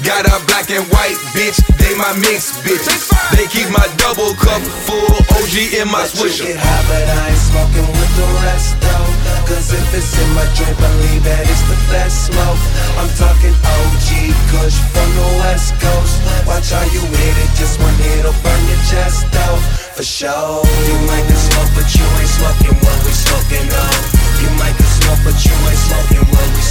Got a black and white bitch, they my mix bitch. They keep my double cup full, OG in my swisher. Get high, but I ain't smoking with the rest though. Cause if it's in my drink, believe that it's the best smoke. I'm talking OG Kush from the West Coast. Watch how you hit it, just one hit'll burn your chest though. For sure. You might can smoke, but you ain't smoking what we smoking on. You might can smoke, but you ain't smoking what we